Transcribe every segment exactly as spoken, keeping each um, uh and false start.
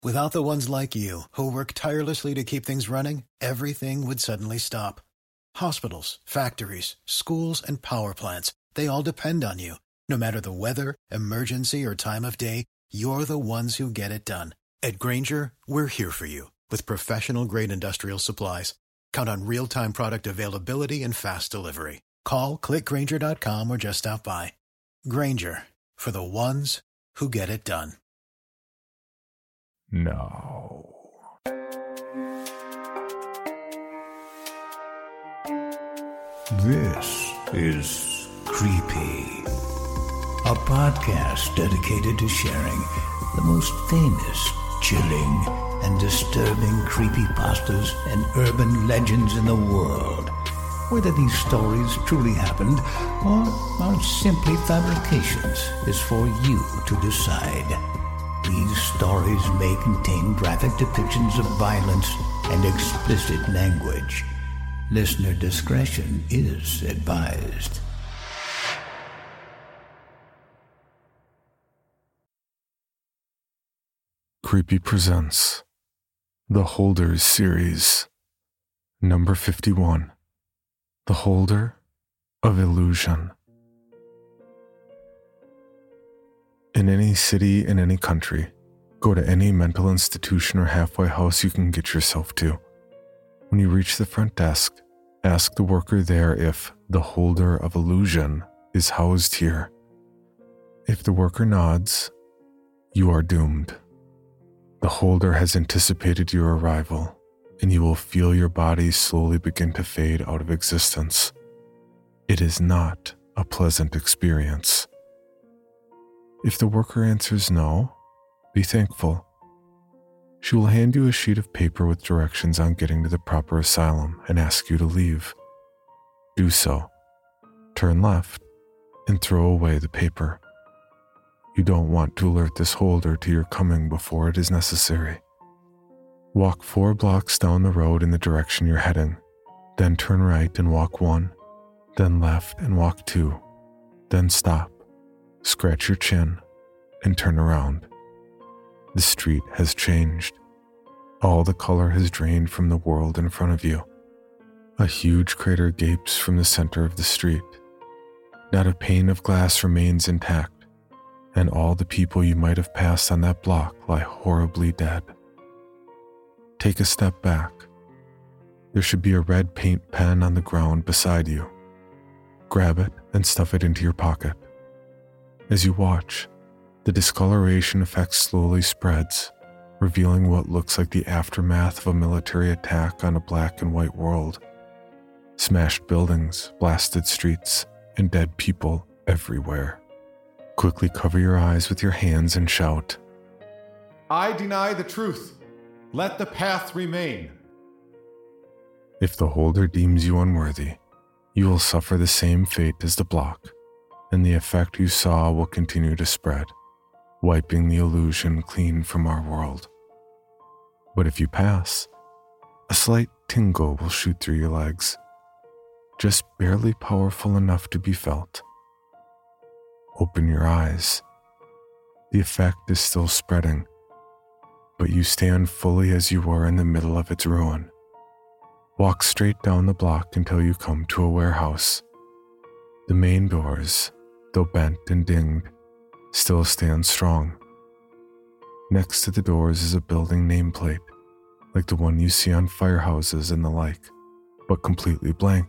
Without the ones like you, who work tirelessly to keep things running, everything would suddenly stop. Hospitals, factories, schools, and power plants, they all depend on you. No matter the weather, emergency, or time of day, you're the ones who get it done. At Grainger, we're here for you with professional-grade industrial supplies. Count on real-time product availability and fast delivery. Call, click Grainger dot com, or just stop by. Grainger, for the ones who get it done. No. This is Creepy, a podcast dedicated to sharing the most famous, chilling, and disturbing creepypastas and urban legends in the world. Whether these stories truly happened or are simply fabrications is for you to decide. These stories may contain graphic depictions of violence and explicit language. Listener discretion is advised. Creepy presents The Holders series, number fifty-one, The Holder of Illusion. In any city, in any country, go to any mental institution or halfway house you can get yourself to. When you reach the front desk, ask the worker there if the Holder of Illusion is housed here. If the worker nods, you are doomed. The holder has anticipated your arrival, and you will feel your body slowly begin to fade out of existence. It is not a pleasant experience. If the worker answers no, be thankful. She will hand you a sheet of paper with directions on getting to the proper asylum and ask you to leave. Do so. Turn left and throw away the paper. You don't want to alert this holder to your coming before it is necessary. Walk four blocks down the road in the direction you're heading, then turn right and walk one, then left and walk two, then stop. Scratch your chin, and turn around. The street has changed. All the color has drained from the world in front of you. A huge crater gapes from the center of the street. Not a pane of glass remains intact, and all the people you might have passed on that block lie horribly dead. Take a step back. There should be a red paint pen on the ground beside you. Grab it and stuff it into your pocket. As you watch, the discoloration effect slowly spreads, revealing what looks like the aftermath of a military attack on a black and white world. Smashed buildings, blasted streets, and dead people everywhere. Quickly cover your eyes with your hands and shout, I deny the truth. Let the path remain. If the holder deems you unworthy, you will suffer the same fate as the block, and the effect you saw will continue to spread, wiping the illusion clean from our world. But if you pass, a slight tingle will shoot through your legs, just barely powerful enough to be felt. Open your eyes. The effect is still spreading, but you stand fully as you were in the middle of its ruin. Walk straight down the block until you come to a warehouse. The main doors, though bent and dinged, still stand strong. Next to the doors is a building nameplate, like the one you see on firehouses and the like, but completely blank.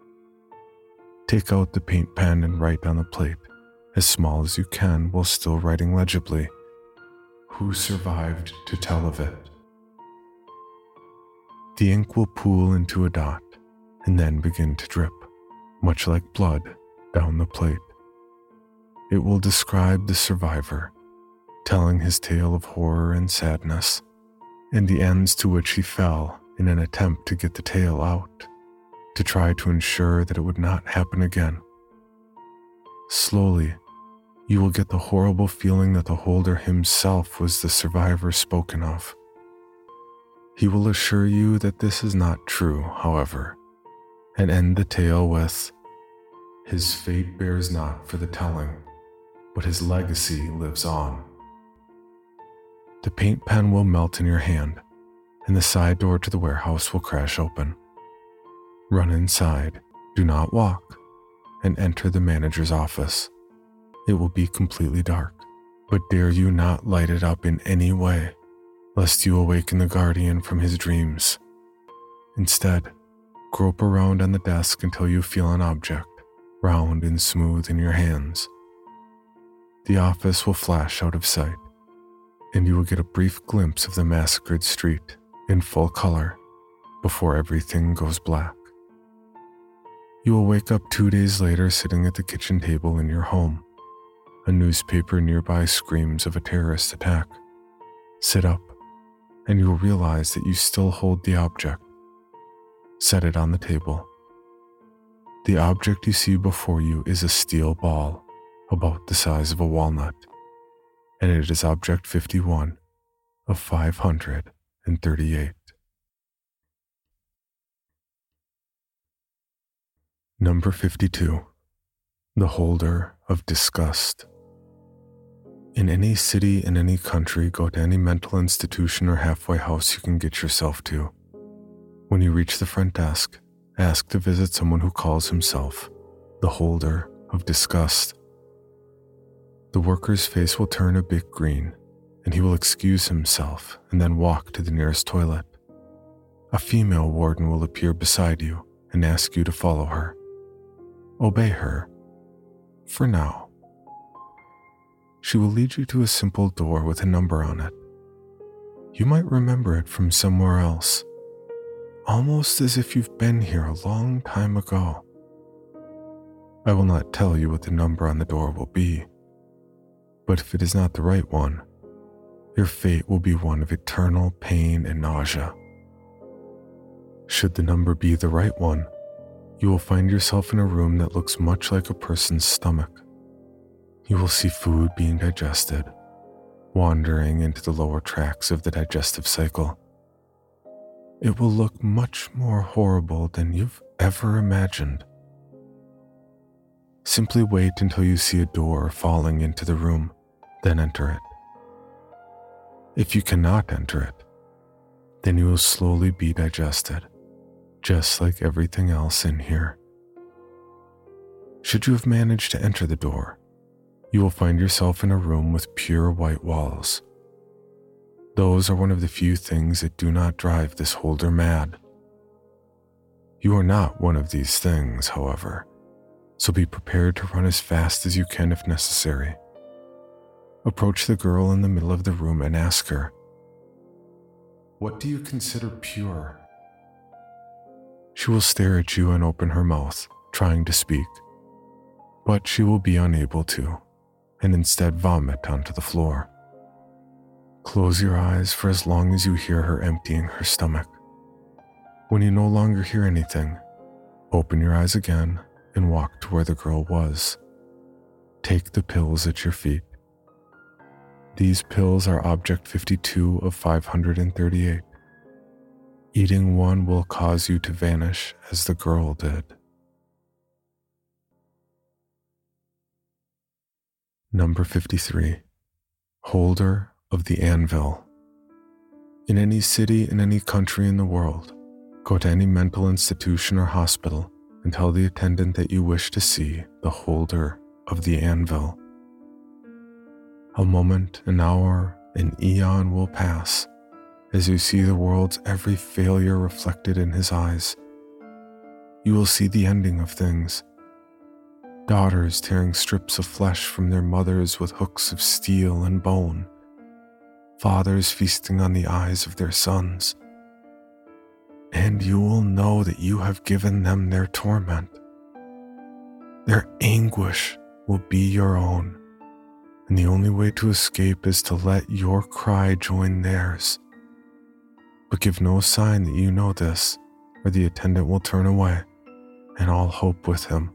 Take out the paint pen and write on the plate, as small as you can while still writing legibly, Who survived to tell of it? The ink will pool into a dot and then begin to drip, much like blood, down the plate. It will describe the survivor, telling his tale of horror and sadness, and the ends to which he fell in an attempt to get the tale out, to try to ensure that it would not happen again. Slowly, you will get the horrible feeling that the holder himself was the survivor spoken of. He will assure you that this is not true, however, and end the tale with, His fate bears not for the telling, but his legacy lives on. The paint pen will melt in your hand, and the side door to the warehouse will crash open. Run inside, do not walk, and enter the manager's office. It will be completely dark, but dare you not light it up in any way, lest you awaken the guardian from his dreams. Instead, grope around on the desk until you feel an object, round and smooth in your hands. The office will flash out of sight, and you will get a brief glimpse of the massacred street in full color before everything goes black. You will wake up two days later sitting at the kitchen table in your home. A newspaper nearby screams of a terrorist attack. Sit up, and you will realize that you still hold the object. Set it on the table. The object you see before you is a steel ball, about the size of a walnut, and it is object fifty-one of five hundred thirty-eight. Number fifty-two. The Holder of Disgust. In any city, in any country, go to any mental institution or halfway house you can get yourself to. When you reach the front desk, ask to visit someone who calls himself the Holder of Disgust. The worker's face will turn a bit green, and he will excuse himself and then walk to the nearest toilet. A female warden will appear beside you and ask you to follow her. Obey her, for now. She will lead you to a simple door with a number on it. You might remember it from somewhere else, almost as if you've been here a long time ago. I will not tell you what the number on the door will be, but if it is not the right one, your fate will be one of eternal pain and nausea. Should the number be the right one, you will find yourself in a room that looks much like a person's stomach. You will see food being digested, wandering into the lower tracts of the digestive cycle. It will look much more horrible than you've ever imagined. Simply wait until you see a door falling into the room, then enter it. If you cannot enter it, then you will slowly be digested, just like everything else in here. Should you have managed to enter the door, you will find yourself in a room with pure white walls. Those are one of the few things that do not drive this holder mad. You are not one of these things, however, so be prepared to run as fast as you can if necessary. Approach the girl in the middle of the room and ask her, "What do you consider pure?" She will stare at you and open her mouth, trying to speak, but she will be unable to, and instead vomit onto the floor. Close your eyes for as long as you hear her emptying her stomach. When you no longer hear anything, open your eyes again and walk to where the girl was. Take the pills at your feet. These pills are object fifty-two of five hundred thirty-eight. Eating one will cause you to vanish as the girl did. Number fifty-three. Holder of the Anvil. In any city, in any country in the world, go to any mental institution or hospital and tell the attendant that you wish to see the Holder of the Anvil. A moment, an hour, an eon will pass as you see the world's every failure reflected in his eyes. You will see the ending of things. Daughters tearing strips of flesh from their mothers with hooks of steel and bone. Fathers feasting on the eyes of their sons. And you will know that you have given them their torment. Their anguish will be your own, and the only way to escape is to let your cry join theirs. But give no sign that you know this, or the attendant will turn away, and all hope with him.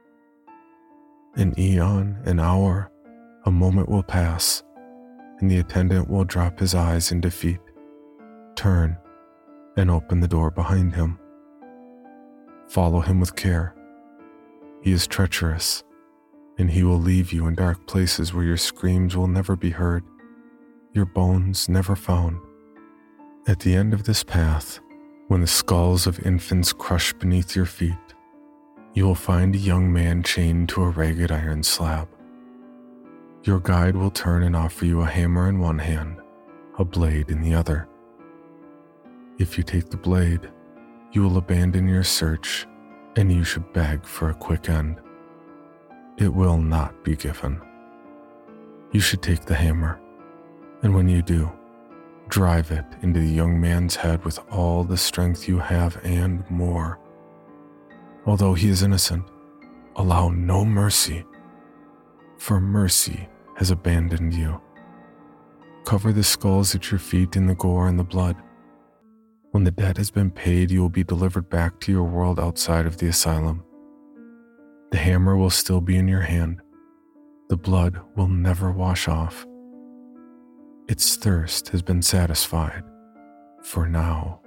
An eon, an hour, a moment will pass, and the attendant will drop his eyes in defeat, turn, and open the door behind him. Follow him with care. He is treacherous, and he will leave you in dark places where your screams will never be heard, your bones never found. At the end of this path, when the skulls of infants crush beneath your feet, you will find a young man chained to a ragged iron slab. Your guide will turn and offer you a hammer in one hand, a blade in the other. If you take the blade, you will abandon your search, and you should beg for a quick end. It will not be given. You should take the hammer, and when you do, drive it into the young man's head with all the strength you have and more. Although he is innocent, allow no mercy, for mercy has abandoned you. Cover the skulls at your feet in the gore and the blood. When the debt has been paid, you will be delivered back to your world outside of the asylum. The hammer will still be in your hand. The blood will never wash off. Its thirst has been satisfied, for now.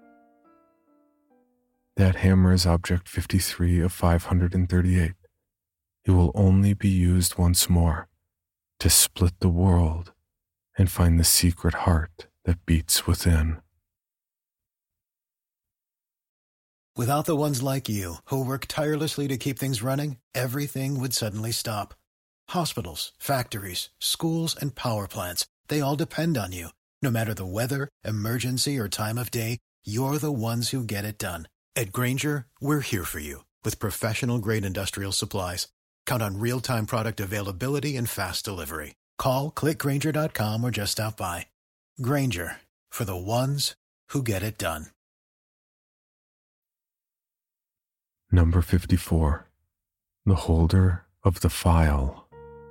That hammer is object fifty-three of five hundred thirty-eight. It will only be used once more to split the world and find the secret heart that beats within. Without the ones like you, who work tirelessly to keep things running, everything would suddenly stop. Hospitals, factories, schools, and power plants, they all depend on you. No matter the weather, emergency, or time of day, you're the ones who get it done. At Grainger, we're here for you with professional-grade industrial supplies. Count on real-time product availability and fast delivery. Call, click Grainger dot com, or just stop by. Grainger, for the ones who get it done. Number fifty-four. The holder of the file.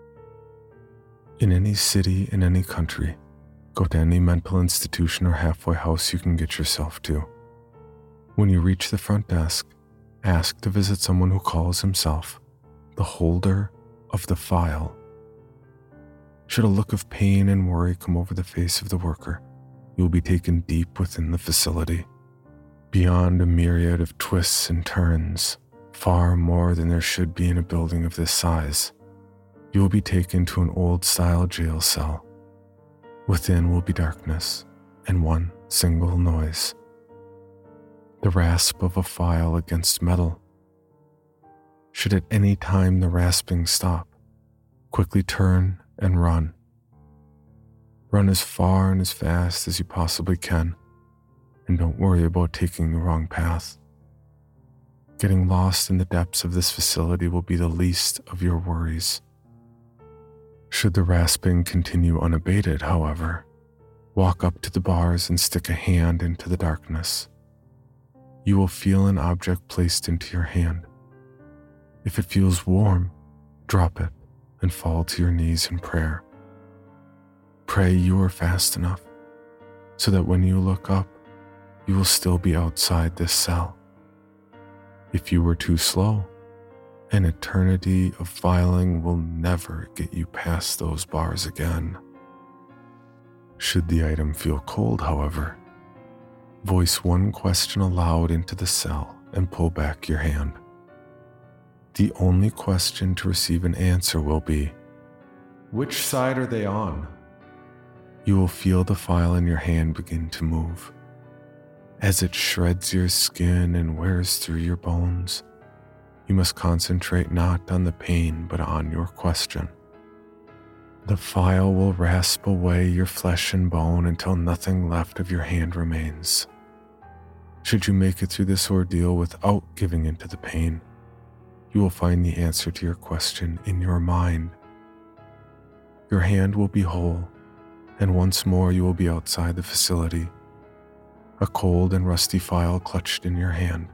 In any city, in any country, go to any mental institution or halfway house you can get yourself to. When you reach the front desk, ask to visit someone who calls himself the holder of the file. Should a look of pain and worry come over the face of the worker, you will be taken deep within the facility, beyond a myriad of twists and turns, far more than there should be in a building of this size. You will be taken to an old-style jail cell. Within will be darkness and one single noise: the rasp of a file against metal. Should at any time the rasping stop, quickly turn and run. Run as far and as fast as you possibly can, and don't worry about taking the wrong path. Getting lost in the depths of this facility will be the least of your worries. Should the rasping continue unabated, however, walk up to the bars and stick a hand into the darkness. You will feel an object placed into your hand. If it feels warm, drop it and fall to your knees in prayer. Pray you are fast enough so that when you look up, you will still be outside this cell. If you were too slow, an eternity of filing will never get you past those bars again. Should the item feel cold, however, voice one question aloud into the cell and pull back your hand. The only question to receive an answer will be, Which side are they on? You will feel the file in your hand begin to move. As it shreds your skin and wears through your bones, you must concentrate not on the pain but on your question. The file will rasp away your flesh and bone until nothing left of your hand remains. Should you make it through this ordeal without giving in to the pain, you will find the answer to your question in your mind. Your hand will be whole, and once more you will be outside the facility, a cold and rusty file clutched in your hand.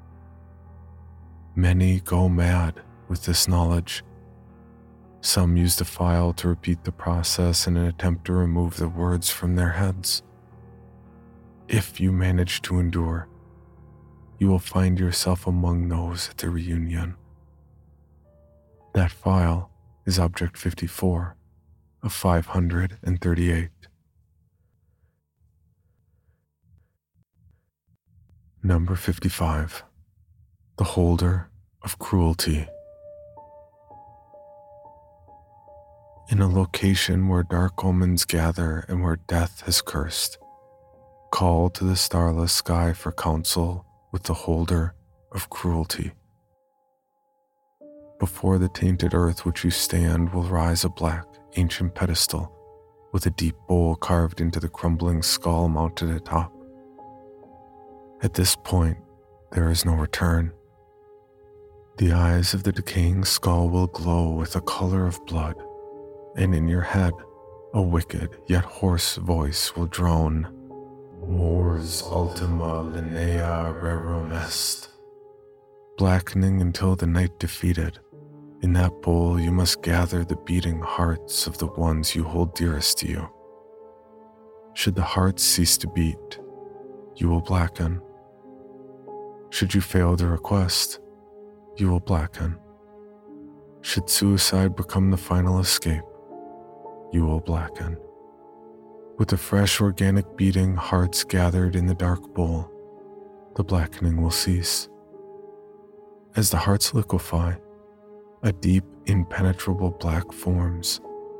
Many go mad with this knowledge. Some use the file to repeat the process in an attempt to remove the words from their heads. If you manage to endure, you will find yourself among those at the reunion. That file is object fifty-four of five hundred thirty-eight. Number fifty-five. The holder of cruelty. in a location where dark omens gather and where death has cursed. Call to the starless sky for counsel with the holder of cruelty. Before the tainted earth which you stand will rise a black, ancient pedestal with a deep bowl carved into the crumbling skull mounted atop. At this point, there is no return. The eyes of the decaying skull will glow with the color of blood, and in your head, a wicked yet hoarse voice will drone, Mors ultima linea rerum est. Blackening until the night defeated, in that bowl you must gather the beating hearts of the ones you hold dearest to you. Should the hearts cease to beat, you will blacken. Should you fail the request, you will blacken. Should suicide become the final escape, you will blacken. With the fresh organic beating hearts gathered in the dark bowl, the blackening will cease. As the hearts liquefy, a deep, impenetrable black forms.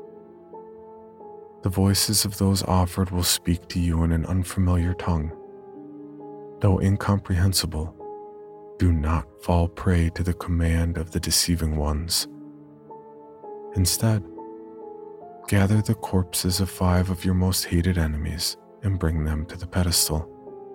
The voices of those offered will speak to you in an unfamiliar tongue. Though incomprehensible, do not fall prey to the command of the deceiving ones. Instead, gather the corpses of five of your most hated enemies and bring them to the pedestal.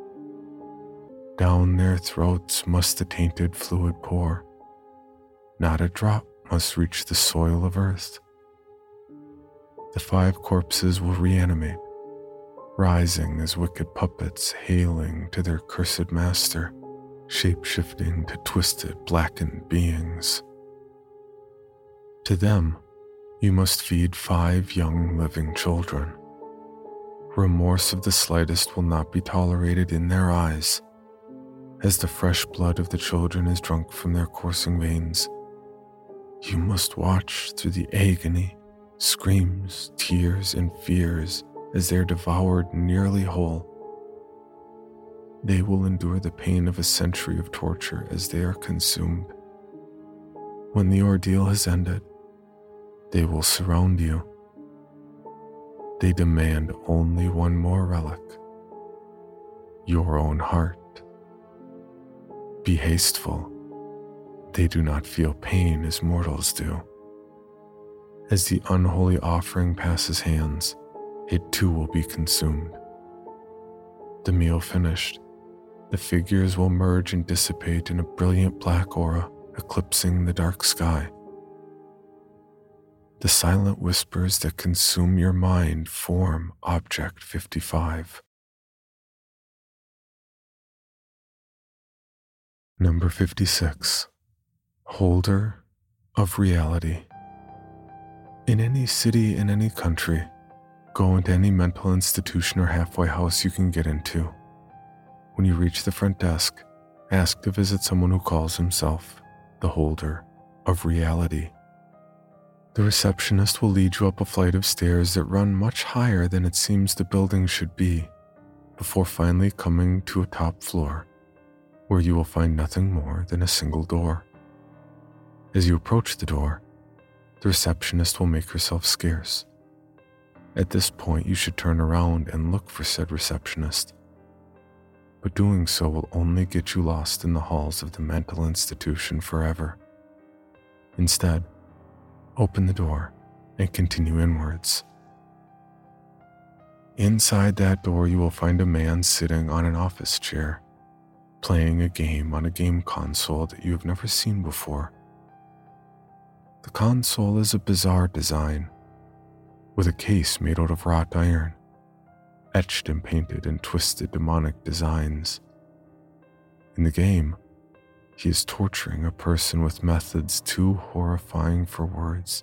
Down their throats must the tainted fluid pour. Not a drop must reach the soil of earth. The five corpses will reanimate, rising as wicked puppets hailing to their cursed master, shape-shifting to twisted, blackened beings. To them, you must feed five young living children. Remorse of the slightest will not be tolerated in their eyes, as the fresh blood of the children is drunk from their coursing veins. You must watch through the agony, screams, tears, and fears as they are devoured nearly whole. They will endure the pain of a century of torture as they are consumed. When the ordeal has ended, they will surround you. They demand only one more relic, your own heart. Be hasteful. They do not feel pain as mortals do. As the unholy offering passes hands, it too will be consumed. The meal finished, the figures will merge and dissipate in a brilliant black aura eclipsing the dark sky. The silent whispers that consume your mind form Object fifty-five. Number fifty-six. Holder of reality. In any city, in any country, go into any mental institution or halfway house you can get into. When you reach the front desk, ask to visit someone who calls himself the holder of reality. The receptionist will lead you up a flight of stairs that run much higher than it seems the building should be, before finally coming to a top floor, where you will find nothing more than a single door. As you approach the door, the receptionist will make herself scarce. At this point, you should turn around and look for said receptionist. But doing so will only get you lost in the halls of the mental institution forever. Instead, open the door and continue inwards. Inside that door, you will find a man sitting on an office chair, playing a game on a game console that you have never seen before. The console is a bizarre design, with a case made out of wrought iron, etched and painted in twisted demonic designs. In the game, he is torturing a person with methods too horrifying for words.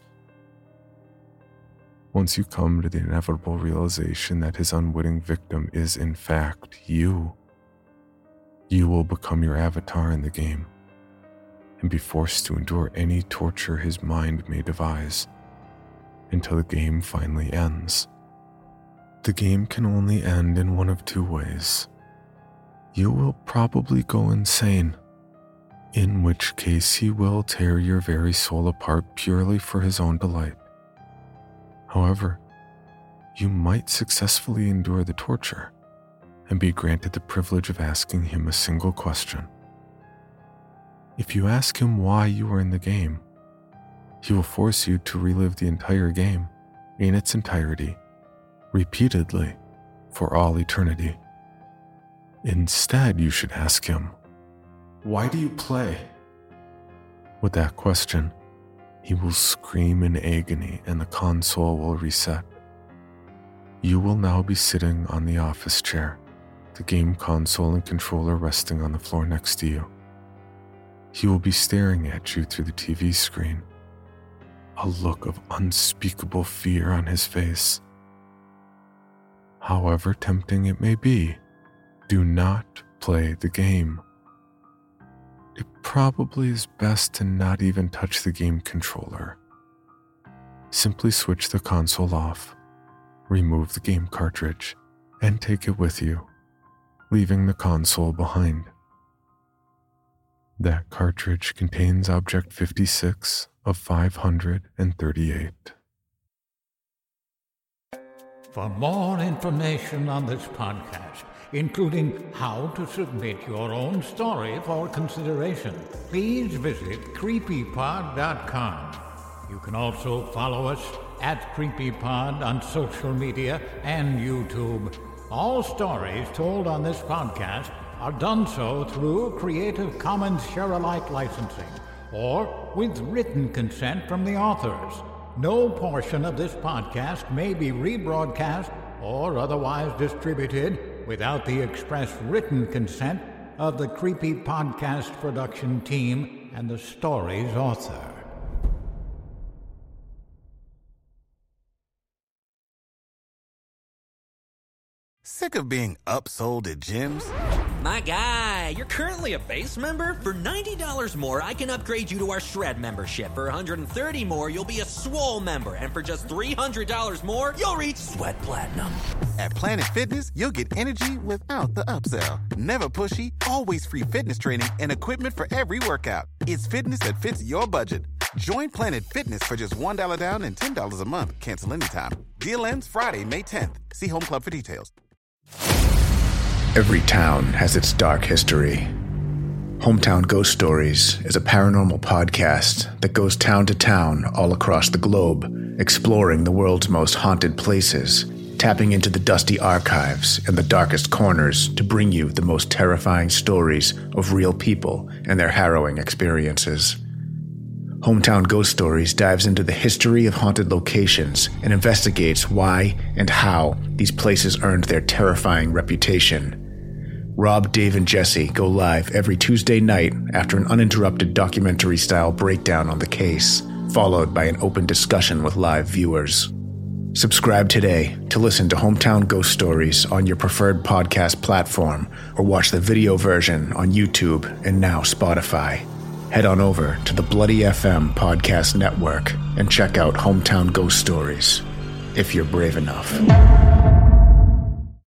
Once you come to the inevitable realization that his unwitting victim is in fact you, you will become your avatar in the game and be forced to endure any torture his mind may devise until the game finally ends. The game can only end in one of two ways. You will probably go insane, in which case he will tear your very soul apart purely for his own delight. However, you might successfully endure the torture and be granted the privilege of asking him a single question. If you ask him why you are in the game, he will force you to relive the entire game in its entirety, repeatedly, for all eternity. Instead, you should ask him, "Why do you play?" With that question, he will scream in agony and the console will reset. You will now be sitting on the office chair, the game console and controller resting on the floor next to you. He will be staring at you through the T V screen, a look of unspeakable fear on his face. However tempting it may be, do not play the game. It probably is best to not even touch the game controller. Simply switch the console off, remove the game cartridge, and take it with you, leaving the console behind. That cartridge contains Object fifty-six of five hundred thirty-eight. For more information on this podcast, including how to submit your own story for consideration, please visit creepypod dot com. You can also follow us at CreepyPod on social media and YouTube. All stories told on this podcast are done so through Creative Commons Share-alike licensing or with written consent from the authors. No portion of this podcast may be rebroadcast or otherwise distributed without the express written consent of the Creepy Podcast production team and the story's author. Sick of being upsold at gyms? My guy, you're currently a base member? For ninety dollars more, I can upgrade you to our Shred membership. For one hundred thirty dollars more, you'll be a Swole member. And for just three hundred dollars more, you'll reach Sweat Platinum. At Planet Fitness, you'll get energy without the upsell. Never pushy, always free fitness training and equipment for every workout. It's fitness that fits your budget. Join Planet Fitness for just one dollar down and ten dollars a month. Cancel anytime. Deal ends Friday, May tenth. See Home Club for details. Every town has its dark history. Hometown Ghost Stories is a paranormal podcast that goes town to town all across the globe, exploring the world's most haunted places, tapping into the dusty archives and the darkest corners to bring you the most terrifying stories of real people and their harrowing experiences. Hometown Ghost Stories dives into the history of haunted locations and investigates why and how these places earned their terrifying reputation. Rob, Dave, and Jesse go live every Tuesday night after an uninterrupted documentary-style breakdown on the case, followed by an open discussion with live viewers. Subscribe today to listen to Hometown Ghost Stories on your preferred podcast platform or watch the video version on YouTube and now Spotify. Head on over to the Bloody F M Podcast Network and check out Hometown Ghost Stories, if you're brave enough.